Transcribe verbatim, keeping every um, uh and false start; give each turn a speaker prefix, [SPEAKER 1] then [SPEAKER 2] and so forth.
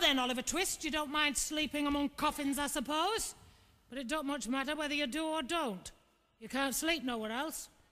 [SPEAKER 1] then, Oliver Twist, you don't mind sleeping among coffins, I suppose? But it don't much matter whether you do or don't. You can't sleep nowhere else.